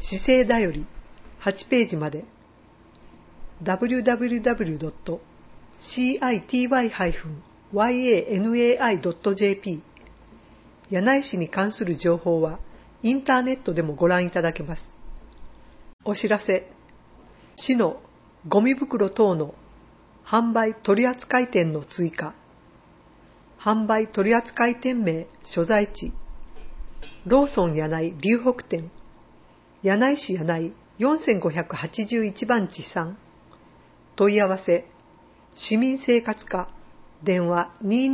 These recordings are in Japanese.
姿勢だより8ページまで www.city-yanai.jp 柳井市に関する情報はインターネットでもご覧いただけます。お知らせ、市のゴミ袋等の販売取扱店の追加、販売取扱店名所在地、ローソン柳井龍北店、柳井市柳井4581番地3、問い合わせ、市民生活課、電話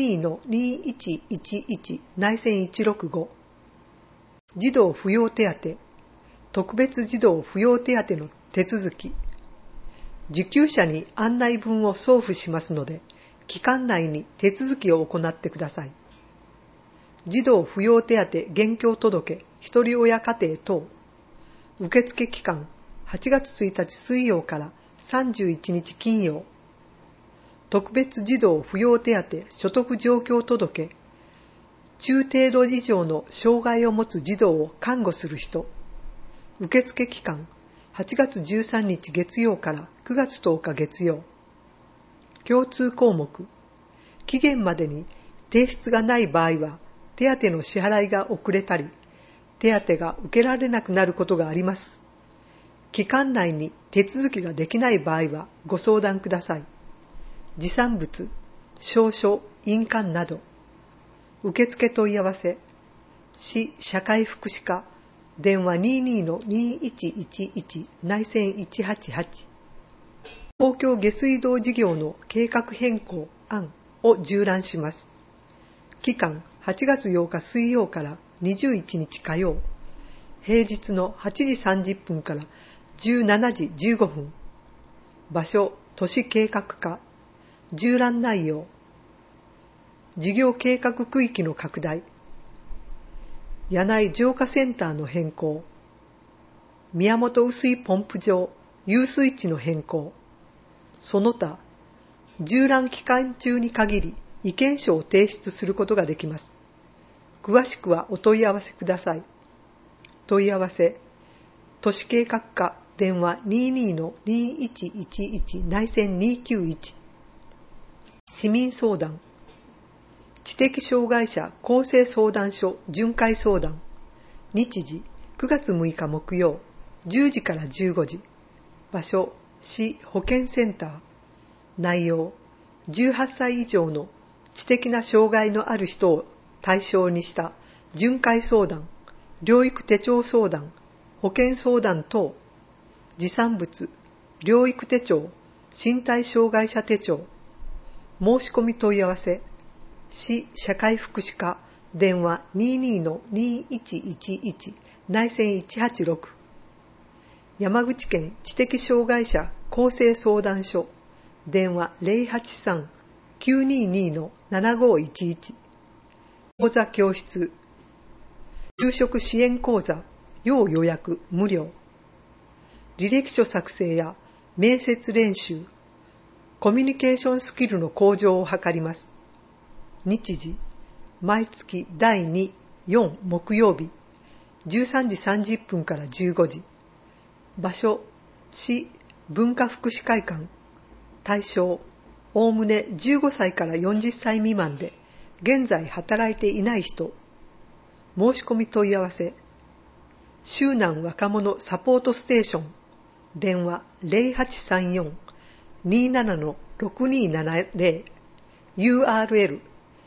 22-2111 内線165、児童扶養手当、特別児童扶養手当の手続き、受給者に案内文を送付しますので、期間内に手続きを行ってください。児童扶養手当現況届、一人親家庭等、受付期間8月1日水曜から31日金曜。特別児童扶養手当所得状況届、中程度以上の障害を持つ児童を看護する人。受付期間8月13日月曜から9月10日月曜。共通項目、期限までに提出がない場合は手当の支払いが遅れたり、手当が受けられなくなることがあります。期間内に手続きができない場合はご相談ください。持参物、証書、印鑑など。受付問い合わせ、市社会福祉課、電話 22-2111 内線188。公共下水道事業の計画変更案を縦覧します。期間8月8日水曜から21日火曜。平日の8時30分から17時15分。場所、都市計画課。縦覧内容。事業計画区域の拡大。柳井浄化センターの変更。宮本雨水ポンプ場、遊水地の変更。その他、縦覧期間中に限り意見書を提出することができます。詳しくはお問い合わせください。問い合わせ、都市計画課、電話 22-2111 内線291。市民相談、知的障害者公正相談所巡回相談。日時9月6日木曜10時から15時。場所、市保健センター。内容、18歳以上の知的な障害のある人を対象にした巡回相談、療育手帳相談、保健相談等。持参物、療育手帳、身体障害者手帳。申し込み問い合わせ、市社会福祉課、電話 22-2111 内線186。山口県知的障害者公正相談所、電話 083-922-7511。講座教室、就職支援講座、要予約無料。履歴書作成や面接練習、コミュニケーションスキルの向上を図ります。日時、毎月第2、4木曜日、13時30分から15時。場所、市文化福祉会館。対象、おおむね15歳から40歳未満で、現在働いていない人。申し込み問い合わせ、周南若者サポートステーション。電話 0834-27-6270。URL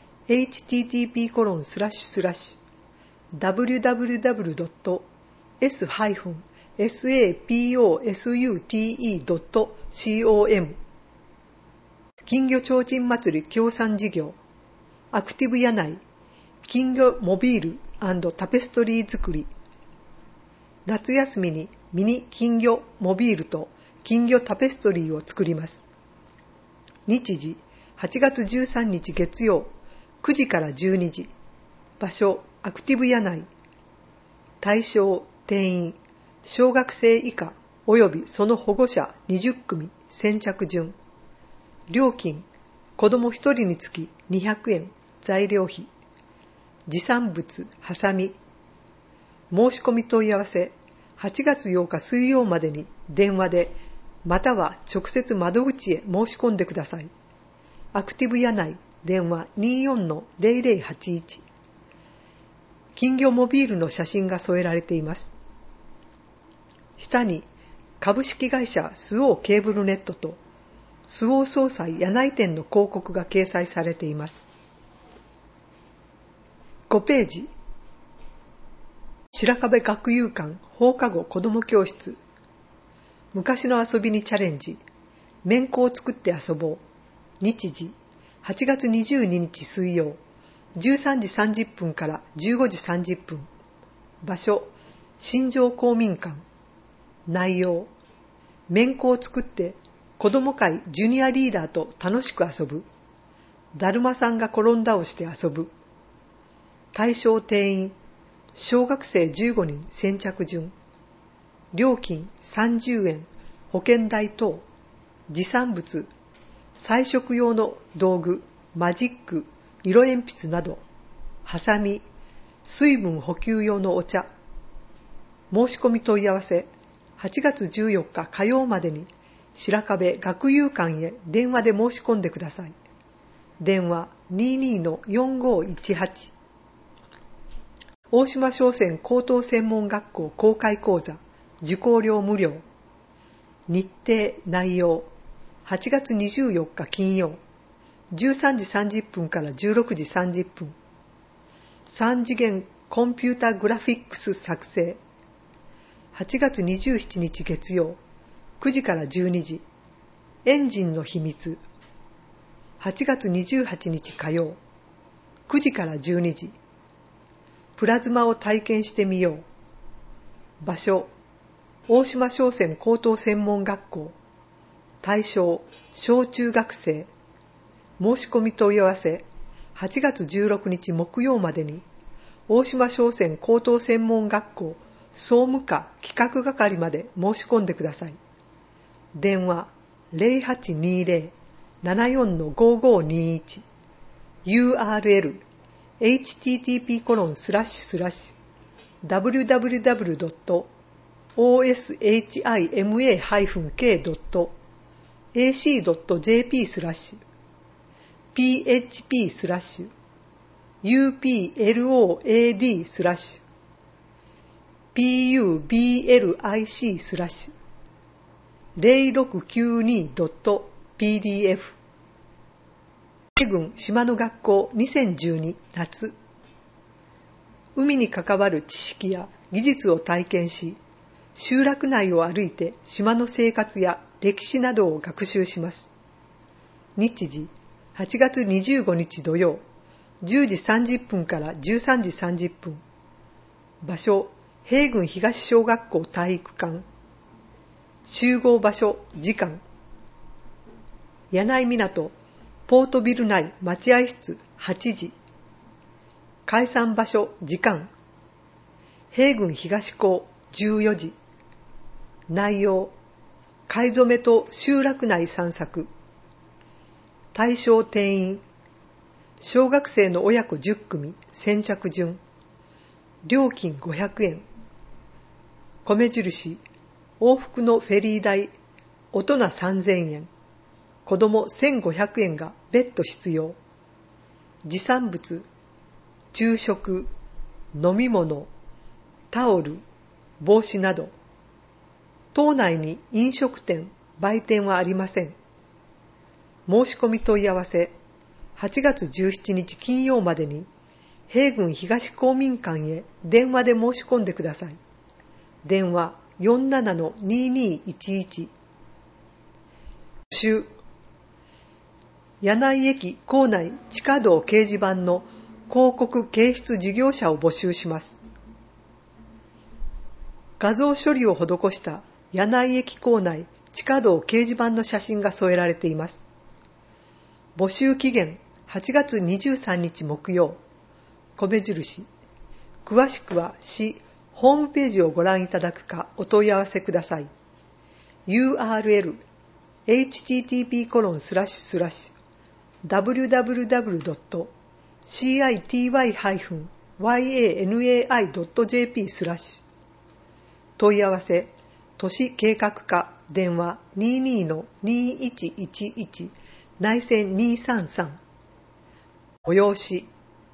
http://www.s-sapostute.com。 金魚提灯祭り協賛事業、アクティブ柳井、金魚モビール&タペストリー作り。夏休みにミニ金魚モビールと金魚タペストリーを作ります。日時、8月13日月曜、9時から12時。場所、アクティブ柳井。対象、定員、小学生以下及びその保護者20組先着順。料金、子供1人につき200円、材料費。持参物、ハサミ。申し込み問い合わせ、 8月8日水曜までに電話でまたは直接窓口へ申し込んでください。アクティブ柳井電話 24-0081。金魚モビールの写真が添えられています。下に株式会社スオーケーブルネットとスオー総裁柳井店の広告が掲載されています。5ページ。白壁学友館放課後子ども教室。昔の遊びにチャレンジ。めんこを作って遊ぼう。日時8月22日水曜13時30分から15時30分。場所新庄公民館。内容めんこを作って子ども会ジュニアリーダーと楽しく遊ぶ。だるまさんが転んだをして遊ぶ。対象定員小学生15人先着順。料金30円。保険代等。持参物彩色用の道具、マジック、色鉛筆など、ハサミ、水分補給用のお茶。申し込み問い合わせ、8月14日火曜までに白壁学友館へ電話で申し込んでください。電話 22-4518。大島商船高等専門学校公開講座、受講料無料。日程内容8月24日金曜13時30分から16時30分。3次元コンピュータグラフィックス作成。8月27日月曜9時から12時。エンジンの秘密。8月28日火曜9時から12時。プラズマを体験してみよう。場所大島商船高等専門学校。対象小中学生。申し込み問い合わせ8月16日木曜までに大島商船高等専門学校総務課企画係まで申し込んでください。電話 0820-74-5521。 URL http://www.acimuhk.ac.jp/php/upload/public/0692.pdf。 米軍島の学校2012夏。海に関わる知識や技術を体験し、集落内を歩いて島の生活や歴史などを学習します。日時8月25日土曜10時30分から13時30分。場所平郡東小学校体育館。集合場所時間柳井港ポートビル内待合室8時。解散場所時間平郡東校14時。内容買い初めと集落内散策。対象定員小学生の親子10組先着順。料金500円。米印往復のフェリー代大人3000円。子供1500円が別途必要。持参物昼食、飲み物、タオル、帽子など。島内に飲食店、売店はありません。申し込み問い合わせ8月17日金曜までに平郡東公民館へ電話で申し込んでください。電話 47-2211。柳井駅構内地下道掲示板の広告掲出事業者を募集します。画像処理を施した柳井駅構内地下道掲示板の写真が添えられています。募集期限8月23日木曜。米印。詳しくは市ホームページをご覧いただくかお問い合わせください。URL http://www.city-yanai.jp/ 問い合わせ、都市計画課電話 22-2111 内線233。催し、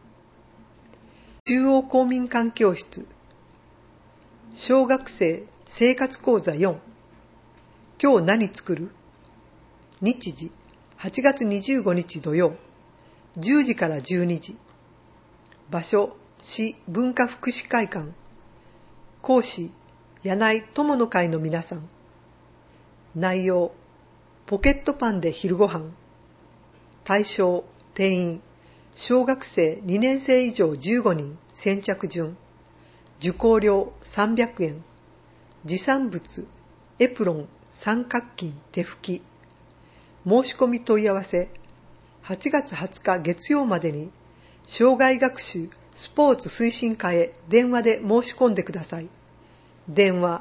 中央公民館教室、小学生生活講座4。今日何作る？日時、8月25日土曜、10時から12時。場所、市文化福祉会館。講師、柳井友の会の皆さん。内容、ポケットパンで昼ごはん。対象、定員、小学生2年生以上15人、先着順。受講料300円。持産物、エプロン、三角巾、手拭き。申し込み問い合わせ、8月20日月曜までに、障害学習スポーツ推進課へ電話で申し込んでください。電話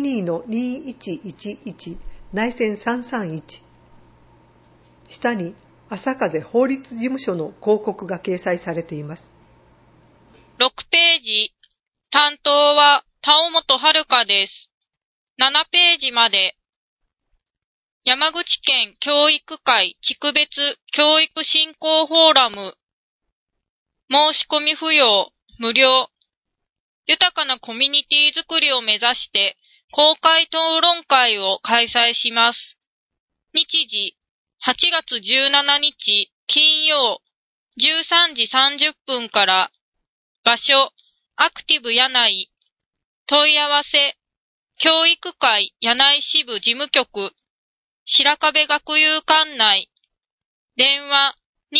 22-2111 内線331。下に朝風法律事務所の広告が掲載されています。 6ページ、担当は田尾本遥です。7ページまで。山口県教育会地区別教育振興フォーラム。申し込み不要、無料。豊かなコミュニティづくりを目指して公開討論会を開催します。日時、8月17日金曜13時30分から。場所、アクティブ柳井。問い合わせ、教育会柳井支部事務局。白壁学友館内。電話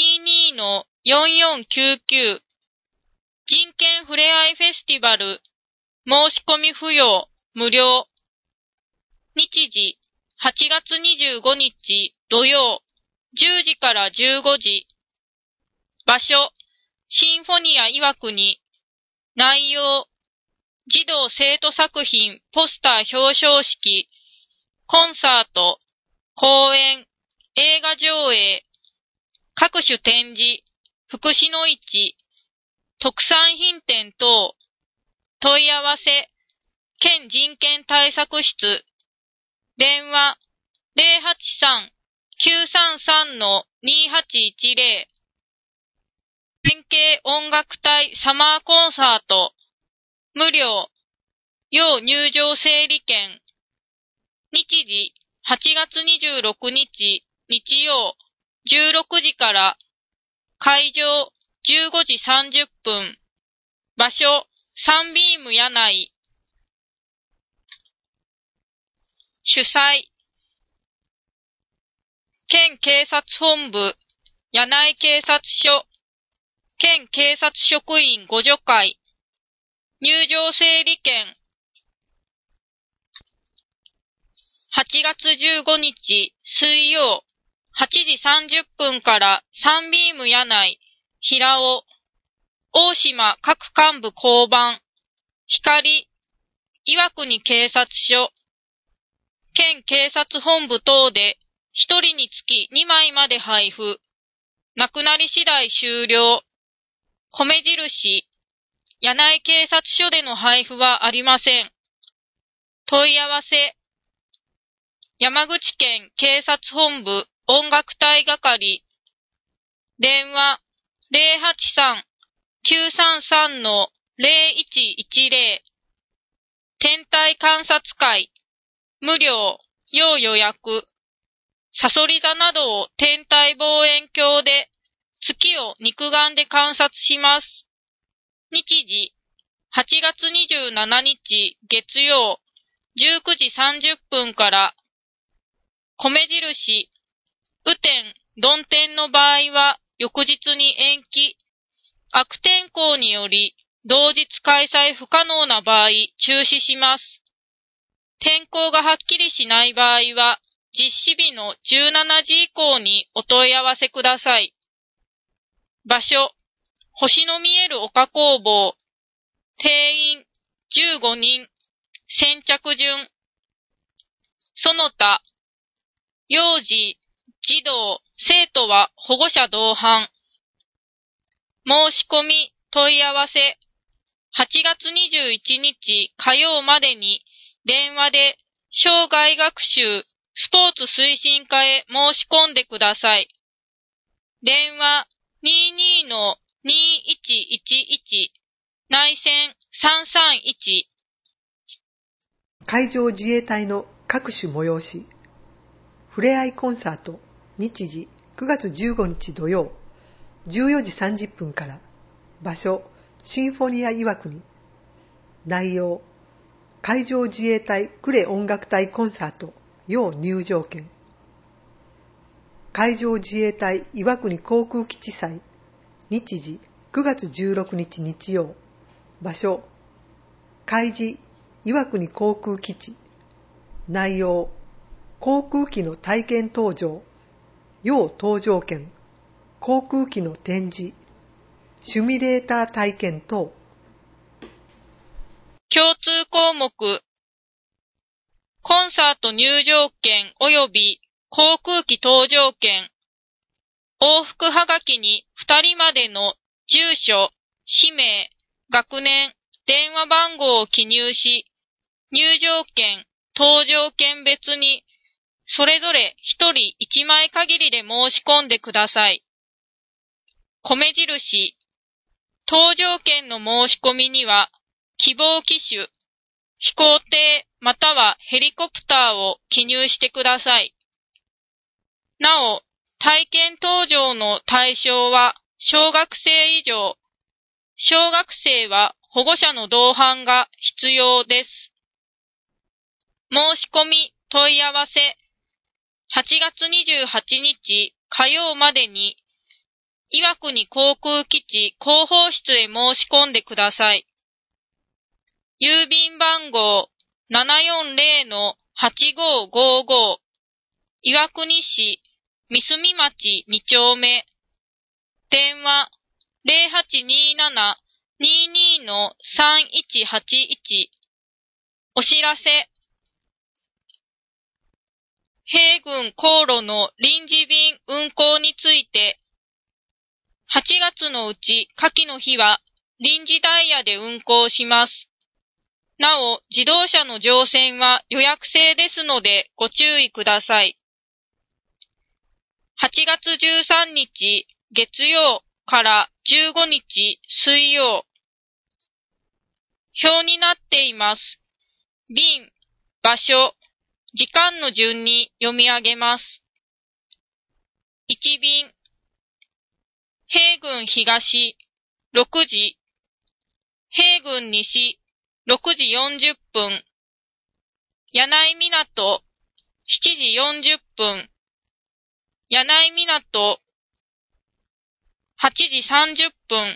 22-4499。人権ふれあいフェスティバル。申し込み不要、無料。日時、8月25日土曜、10時から15時。場所、シンフォニア岩国。内容、児童生徒作品ポスター表彰式、コンサート、講演、映画上映、各種展示、福祉の市、特産品店等。問い合わせ、県人権対策室。電話、083-933-2810。県警音楽隊サマーコンサート。無料。要入場整理券。日時、8月26日、日曜、16時から。会場、15時30分。場所、サンビーム柳井。主催、県警察本部、柳井警察署、県警察職員互助会。入場整理券。8月15日水曜8時30分からサンビーム柳井、平尾、大島各幹部交番、光、岩国警察署、県警察本部等で1人につき2枚まで配布。なくなり次第終了。米印、柳井警察署での配布はありません。問い合わせ、山口県警察本部音楽隊係。電話、083-933-0110。天体観察会。無料、要予約。サソリ座などを天体望遠鏡で月を肉眼で観察します。日時、8月27日月曜、19時30分から。米印、雨天、曇天の場合は翌日に延期。悪天候により同日開催不可能な場合中止します。天候がはっきりしない場合は実施日の17時以降にお問い合わせください。場所、星の見える丘工房。定員15人。先着順。その他、幼児、児童、生徒は保護者同伴。申し込み、問い合わせ。8月21日火曜までに電話で生涯学習スポーツ推進課へ申し込んでください。電話22-2111内線331。 海上自衛隊の各種催し、ふれあいコンサート、日時9月15日土曜、14時30分から、場所、シンフォニア岩国。内容、海上自衛隊呉音楽隊コンサート、要入場券。海上自衛隊岩国航空基地祭、日時9月16日日曜、場所、海自岩国航空基地。内容、航空機の体験搭乗、要搭乗券、航空機の展示、シミュレーター体験等。 共通項目、コンサート入場券及び航空機搭乗券、往復はがきに2人までの住所、氏名、学年、電話番号を記入し、入場券、搭乗券別にそれぞれ1人1枚限りで申し込んでください。米印、搭乗券の申し込みには、希望機種、飛行艇またはヘリコプターを記入してください。なお、体験搭乗の対象は小学生以上、小学生は保護者の同伴が必要です。申し込み問い合わせ、8月28日火曜までに、岩国航空基地広報室へ申し込んでください。郵便番号 740-8555 岩国市三住町2丁目。電話 0827-22-3181。お知らせ。平郡航路の臨時便運行について、8月のうち下記の日は臨時ダイヤで運行します。なお、自動車の乗船は予約制ですのでご注意ください。8月13日月曜から15日水曜。表になっています。便、場所、時間の順に読み上げます。1便、平郡東、6時。平郡西、6時40分。柳井港、7時40分。柳井港、8時30分。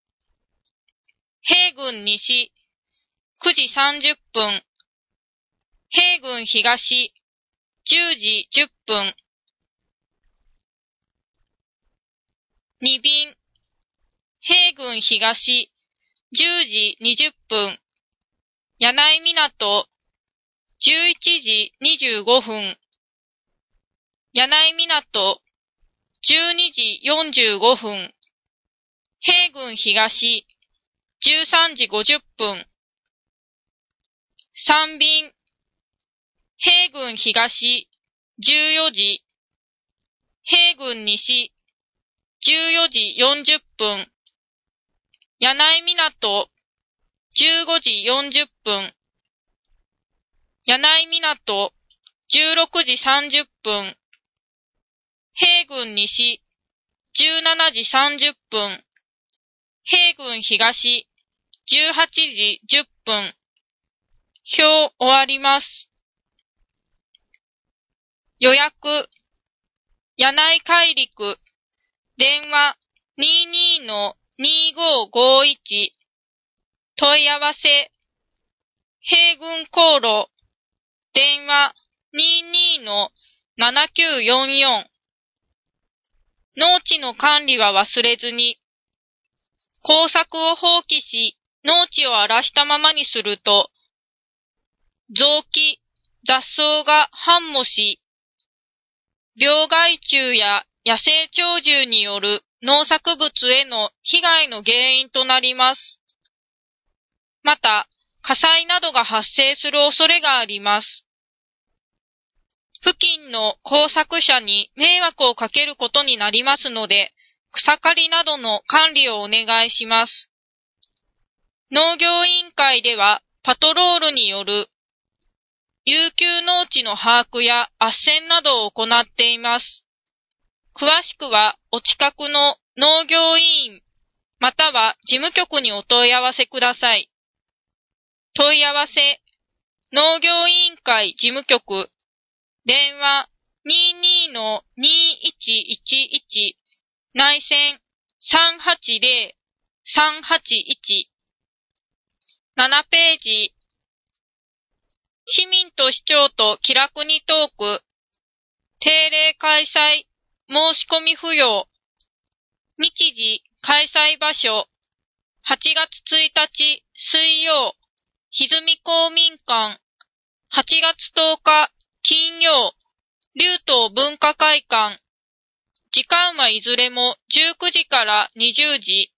平郡西、9時30分。平郡東、10時10分。2便、平郡東、10時20分。柳井港、11時25分。柳井港、12時45分。平郡東、13時50分。3便、平郡東、14時。平郡西、14時40分。柳井港、15時40分。柳井港、16時30分。平郡西、17時30分。平郡東、18時10分。表終わります。予約、柳井海陸、電話22-2551。問い合わせ、平郡航路、電話22-7944。農地の管理は忘れずに。耕作を放棄し、農地を荒らしたままにすると、雑木、雑草が繁茂し、病害虫や野生鳥獣による農作物への被害の原因となります。また、 火災などが発生する恐れがあります。付近の工作者に迷惑をかけることになりますので、草刈りなどの管理をお願いします。農業委員会ではパトロールによる遊休農地の把握や斡旋などを行っています。詳しくはお近くの農業委員または事務局にお問い合わせください。問い合わせ農業委員会事務局電話 22-2111 内線 380-381 7ページ市民と市長と気楽にトーク定例開催申し込み不要日時開催場所8月1日水曜歪み公民館8月10日金曜竜東文化会館時間はいずれも19時から20時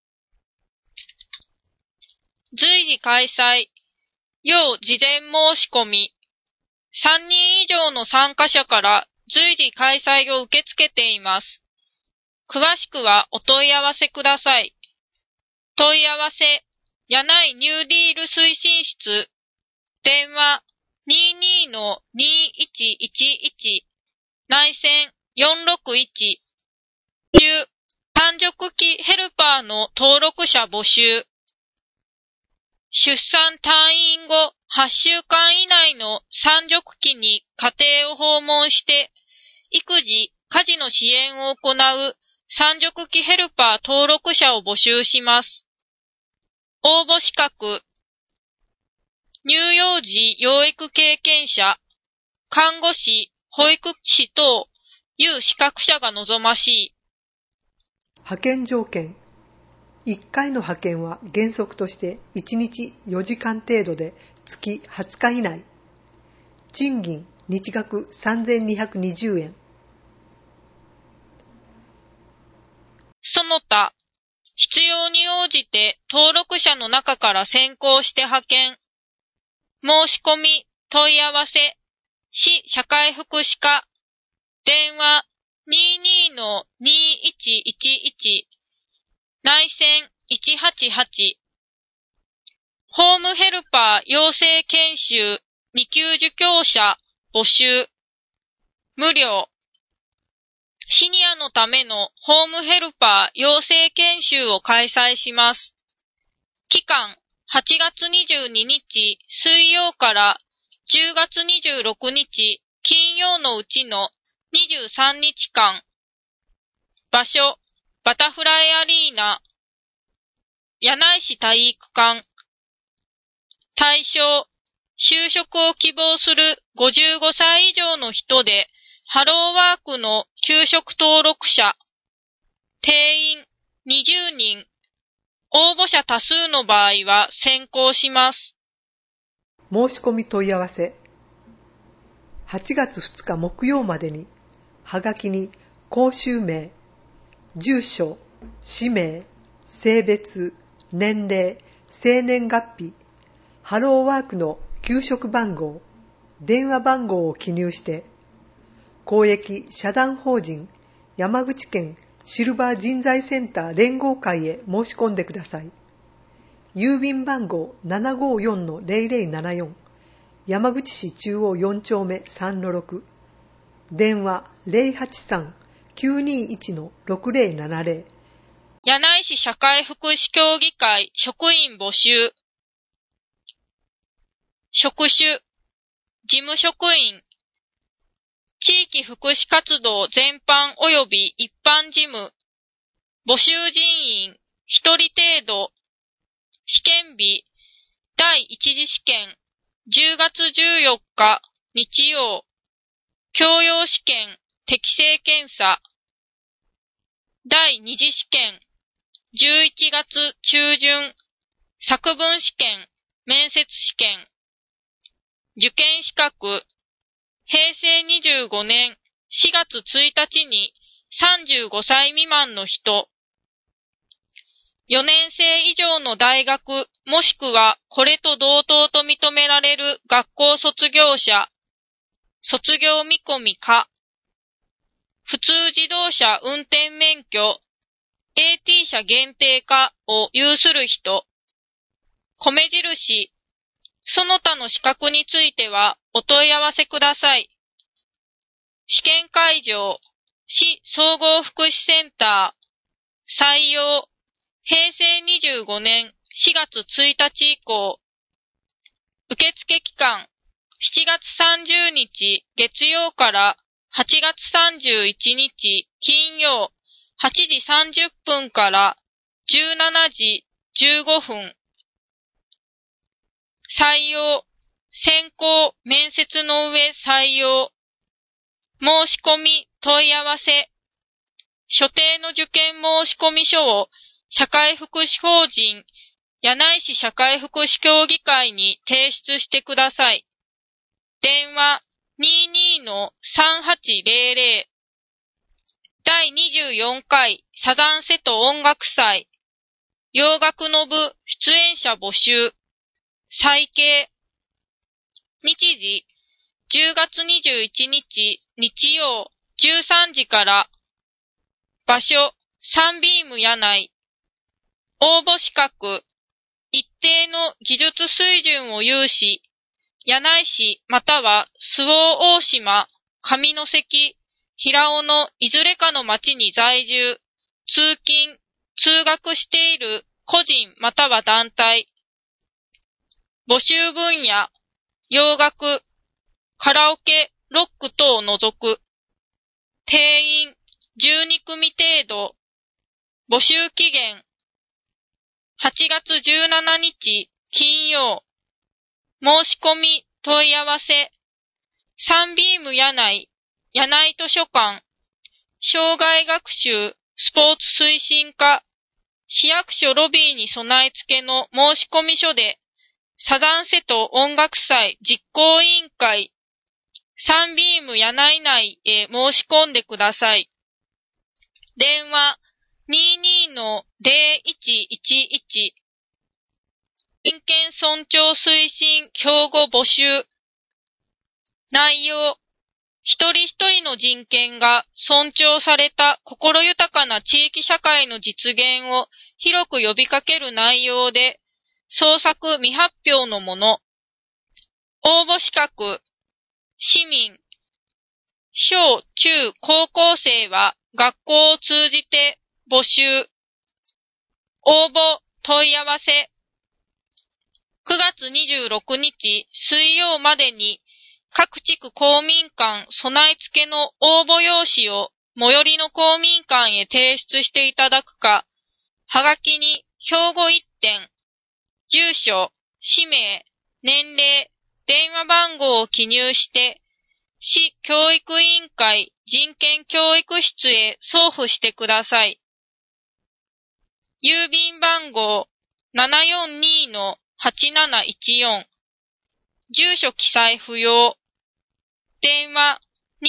随時開催要事前申し込み3人以上の参加者から随時開催を受け付けています。詳しくはお問い合わせください。問い合わせ、柳井ニューディール推進室、電話22-2111、内線461、単熟期ヘルパーの登録者募集。出産退院後8週間以内の産褥期に家庭を訪問して、育児・家事の支援を行う産褥期ヘルパー登録者を募集します。応募資格、乳幼児養育経験者、看護師、保育士等、有資格者が望ましい。 派遣条件。1回の派遣は原則として1日4時間程度で月20日以内。賃金日額3220円。 その他、必要に応じて登録者の中から選考して派遣。申し込み、問い合わせ、市社会福祉課、電話22-2111、内線188、ホームヘルパー養成研修2級受講者募集、無料。シニアのためのホームヘルパー養成研修を開催します。期間8月22日水曜から10月26日金曜のうちの23日間。場所、バタフライアリーナ、柳井市体育館。対象、就職を希望する55歳以上の人で、ハローワークの給食登録者。定員20人。応募者多数の場合は選考します。 申し込み問い合わせ。8月2日木曜までに、はがきに講習名、住所、氏名、性別、年齢、生年月日、ハローワークの給食番号、電話番号を記入して、公益社団法人山口県シルバー人材センター連合会へ申し込んでください。郵便番号 754-0074 山口市中央4丁目 3-6 電話 083-921-6070 柳井市社会福祉協議会職員募集。職種、事務職員、地域福祉活動全般及び一般事務、募集人員1人程度、試験日、第一次試験、10月14日、日曜、教養試験、適正検査、第二次試験、11月中旬、作文試験、面接試験、受験資格、平成25年4月1日に35歳未満の人、4年生以上の大学もしくはこれと同等と認められる学校卒業者、卒業見込みか、普通自動車運転免許、AT 車限定化を有する人、米印、その他の資格についてはお問い合わせください。試験会場、市総合福祉センター、採用、平成25年4月1日以降、受付期間、7月30日月曜から8月31日金曜8時30分から17時15分。採用、選考、面接の上採用。申し込み、問い合わせ。所定の受験申込書を社会福祉法人柳井市社会福祉協議会に提出してください。電話 22-3800 第24回サザン瀬戸音楽祭洋楽の部出演者募集再掲日時10月21日日曜13時から場所サンビーム柳井応募資格一定の技術水準を有し柳井市または周防大島、上関、平尾のいずれかの町に在住、通勤、通学している個人または団体。募集分野、洋楽、カラオケ、ロック等を除く。定員12組程度。募集期限8月17日金曜。申し込み、問い合わせ、サンビーム柳井図書館、障害学習、スポーツ推進課、市役所ロビーに備え付けの申し込み書で、サザン瀬戸音楽祭実行委員会、サンビーム柳井内へ申し込んでください。電話 22-0111人権尊重推進標語募集。内容、一人一人の人権が尊重された心豊かな地域社会の実現を広く呼びかける内容で、創作未発表のもの。応募資格、市民、小中高校生は学校を通じて募集。応募、問い合わせ。9月26日水曜までに各地区公民館備え付けの応募用紙を最寄りの公民館へ提出していただくか、はがきに標語1点、住所、氏名、年齢、電話番号を記入して、市教育委員会人権教育室へ送付してください。郵便番号 742-8714 住所記載不要。電話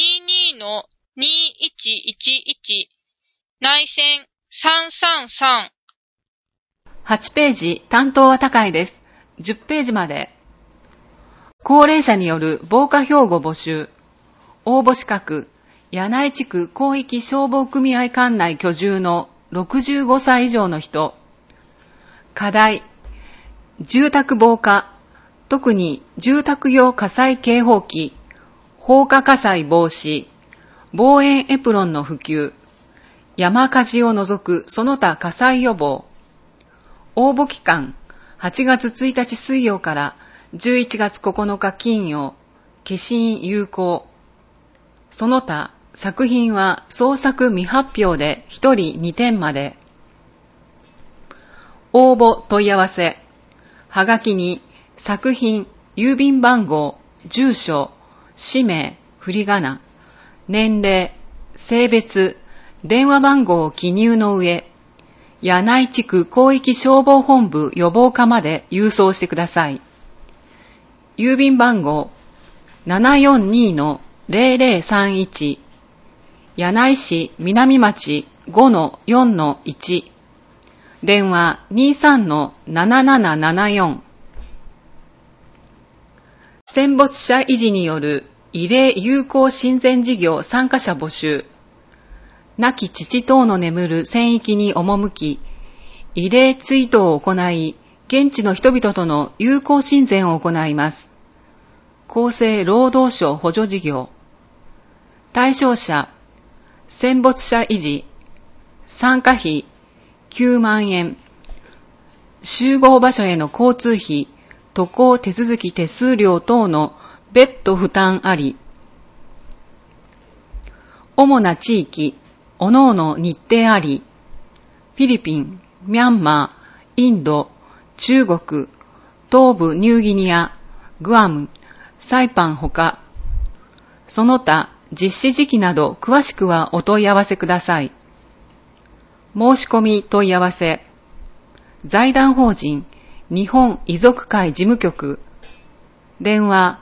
22-2111 内線333。 8ページ担当は高いです。10ページまで。高齢者による防火標語募集。応募資格、柳井地区広域消防組合管内居住の65歳以上の人。課題、住宅防火、特に住宅用火災警報器、放火火災防止、防煙エプロンの普及、山火事を除くその他火災予防。応募期間、8月1日水曜から11月9日金曜、消印有効。その他、作品は創作未発表で1人2点まで。応募問い合わせ。はがきに作品、郵便番号、住所、氏名、振り仮名、年齢、性別、電話番号を記入の上、柳井地区広域消防本部予防課まで郵送してください。郵便番号 742-0031 柳井市南町 5-4-1 電話 23-7774。戦没者維持による慰霊友好親善事業参加者募集。亡き父等の眠る戦域に赴き、慰霊追悼を行い、現地の人々との友好親善を行います。厚生労働省補助事業。対象者、戦没者維持。参加費9万円。集合場所への交通費、渡航手続き手数料等の別途負担あり。主な地域、各々日程あり。フィリピン、ミャンマー、インド、中国、東部ニューギニア、グアム、サイパンほか、その他実施時期など詳しくはお問い合わせください。申し込み問い合わせ。財団法人日本遺族会事務局。電話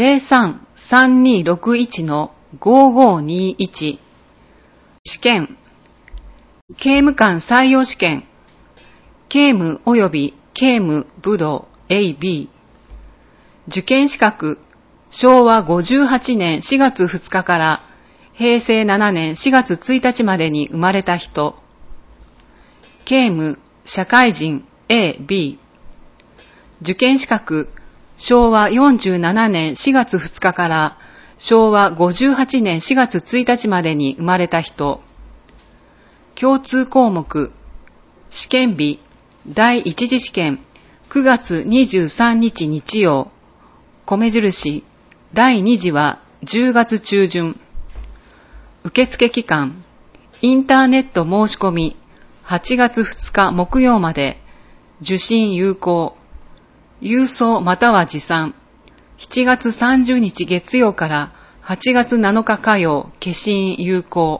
03-3261-5521。試験。刑務官採用試験。刑務及び刑務武道 AB。受験資格。昭和58年4月2日から平成7年4月1日までに生まれた人。刑務、社会人 A、B。受験資格、昭和47年4月2日から昭和58年4月1日までに生まれた人。共通項目、試験日、第一次試験、9月23日日曜。米印、第2次は10月中旬。受付期間、インターネット申し込み、8月2日木曜まで。受信有効。郵送または持参。7月30日月曜から8月7日火曜、消印有効。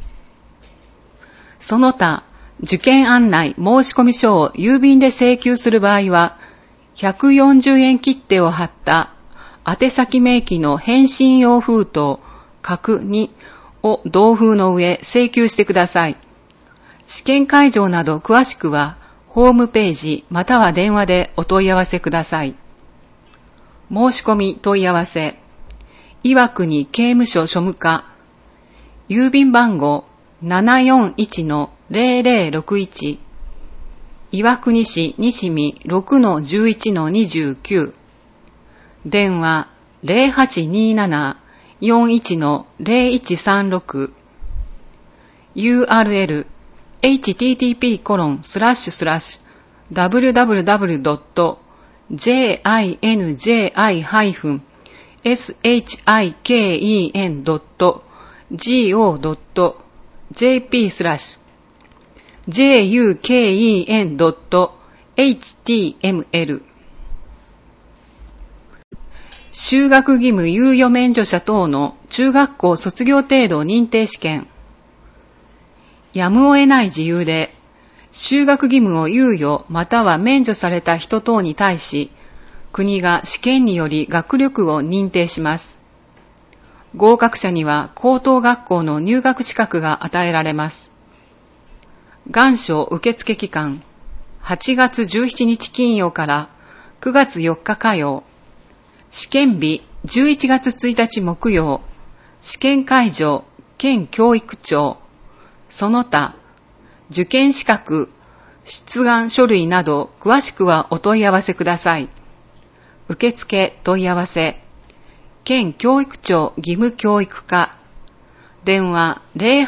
その他、受験案内申込書を郵便で請求する場合は、140円切手を貼った宛先明記の返信用封筒、角2を同封の上請求してください。試験会場など詳しくは、ホームページまたは電話でお問い合わせください。申し込み問い合わせ。岩国刑務所庶務課。郵便番号 741-0061。岩国市西見 6-11-29。電話 0827-41-0136。URL http://www.jiken.go.jpen.html 修学義務猶予免除者等の中学校卒業程度認定試験。やむを得ない事由で、修学義務を猶予または免除された人等に対し、国が試験により学力を認定します。合格者には高等学校の入学資格が与えられます。願書受付期間、8月17日金曜から9月4日火曜。試験日、11月1日木曜。試験会場、県教育庁。その他、受験資格、出願書類など詳しくはお問い合わせください。受付問い合わせ。県教育庁義務教育課。電話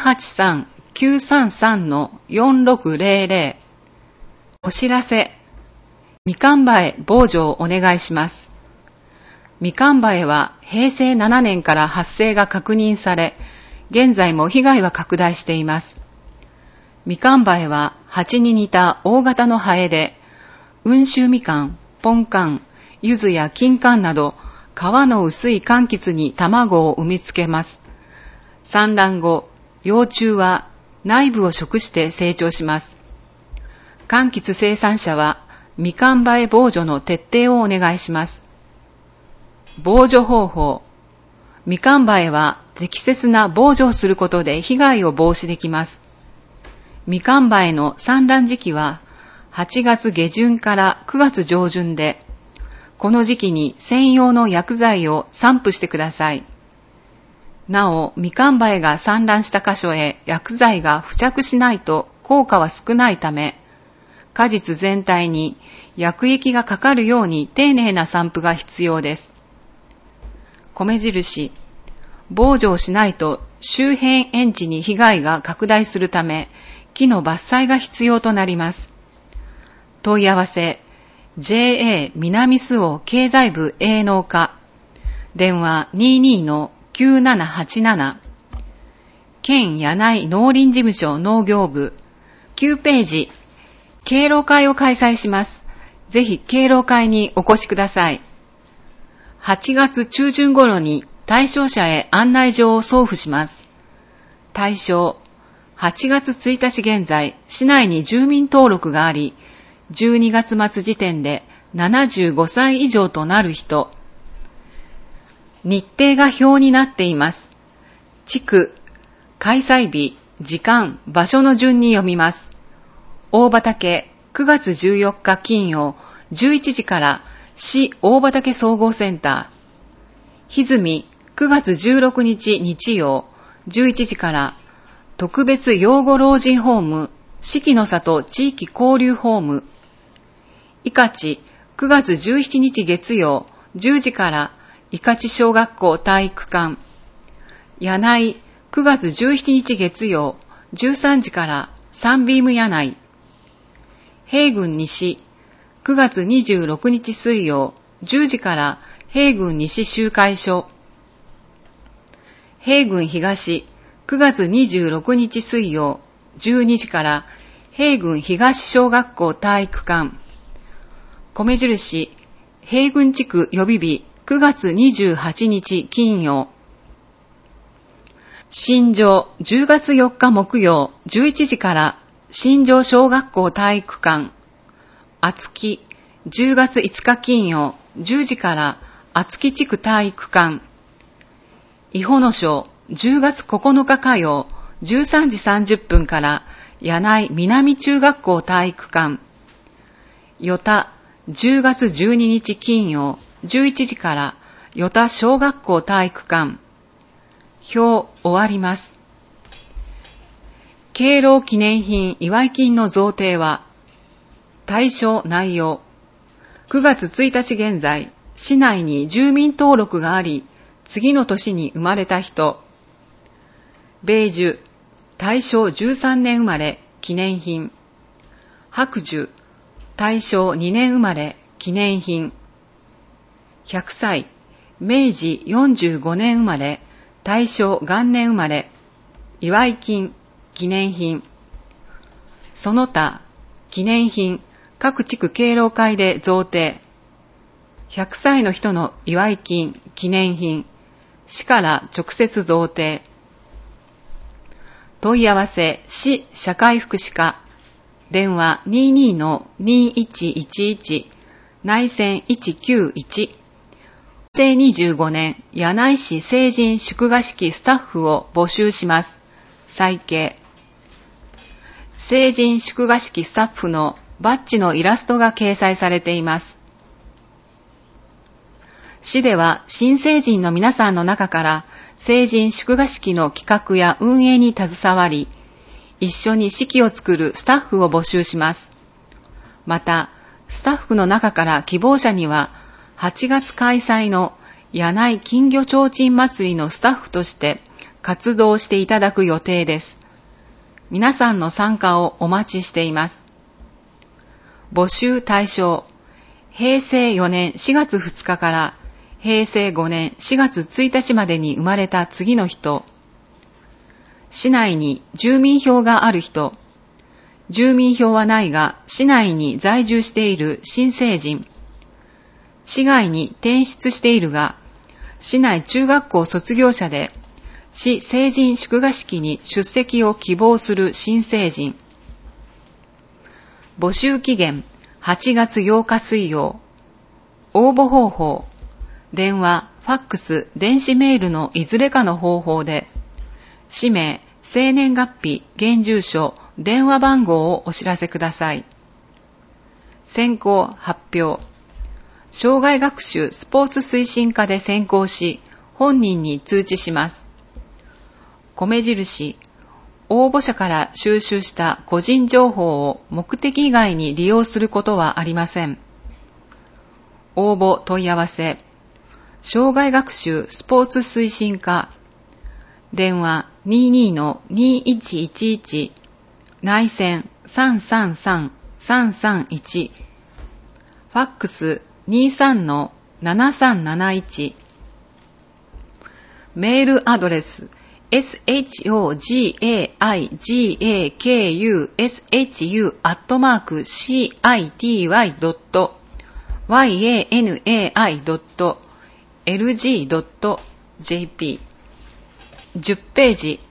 083-933-4600。お知らせ。みかん映え防除をお願いします。みかん映えは平成7年から発生が確認され、現在も被害は拡大しています。みかん映えは蜂に似た大型のハエで、温州みかん、ポンカン、柚子や金柑など、皮の薄い柑橘に卵を産みつけます。産卵後、幼虫は内部を食して成長します。柑橘生産者は、みかん映え防除の徹底をお願いします。防除方法。みかん映えは適切な防除をすることで被害を防止できます。みかん映えの産卵時期は 8月下旬から9月上旬で、この時期に専用の薬剤を散布してください。なお、みかん灰が散乱した箇所へ薬剤が付着しないと効果は少ないため、果実全体に薬液がかかるように丁寧な散布が必要です。米印、防除をしないと周辺園地に被害が拡大するため、木の伐採が必要となります。問い合わせ、JA 南周防経済部営農課、電話 22-9787、県柳井農林事務所農業部、9ページ、敬老会を開催します。ぜひ敬老会にお越しください。8月中旬頃に対象者へ案内状を送付します。対象、8月1日現在、市内に住民登録があり、12月末時点で75歳以上となる人。日程が表になっています。地区、開催日、時間、場所の順に読みます。大畑、9月14日金曜、11時から市大畑総合センター。歪、9月16日日曜、11時から特別養護老人ホーム、四季の里地域交流ホーム。いかち、9月17日月曜、10時からいかち小学校体育館。柳井、9月17日月曜、13時からサンビーム柳井。平郡西、9月26日水曜、10時から平郡西集会所。平郡東、9月26日水曜、12時から平郡東小学校体育館。米印、平郡地区予備日、9月28日金曜。新庄、10月4日木曜、11時から新庄小学校体育館。厚木、10月5日金曜、10時から厚木地区体育館。伊保野町、10月9日火曜、13時30分から柳井南中学校体育館。与田、10月12日金曜、11時から与田小学校体育館。表終わります。敬老記念品祝金の贈呈は、対象内容。9月1日現在、市内に住民登録があり、次の年に生まれた人。米寿、大正13年生まれ、記念品。白寿、大正2年生まれ、記念品。100歳、明治45年生まれ、大正元年生まれ、祝金、記念品。その他、記念品、各地区敬老会で贈呈。100歳の人の祝金、記念品、市から直接贈呈。問い合わせ、市社会福祉課、電話 22-2111、内線191。平成25年、柳井市成人祝賀式スタッフを募集します。再掲。成人祝賀式スタッフのバッジのイラストが掲載されています。市では新成人の皆さんの中から成人祝賀式の企画や運営に携わり、一緒に式を作るスタッフを募集します。また、スタッフの中から希望者には、8月開催の柳井金魚提灯祭りのスタッフとして活動していただく予定です。皆さんの参加をお待ちしています。募集対象、平成4年4月2日から平成5年4月1日までに生まれた次の人。市内に住民票がある人。住民票はないが市内に在住している新成人。市外に転出しているが、市内中学校卒業者で、市成人祝賀式に出席を希望する新成人。募集期限、8月8日水曜。応募方法、電話、ファックス、電子メールのいずれかの方法で、氏名、生年月日、現住所、電話番号をお知らせください。 選考発表。障害学習スポーツ推進課で選考し、本人に通知します。米印、応募者から収集した個人情報を目的以外に利用することはありません。応募問い合わせ。障害学習スポーツ推進課。電話 22-2111 内線 333-331 ファックス 23-7371 メールアドレス shogaigakushu@city.yanai.lg.jp 10ページ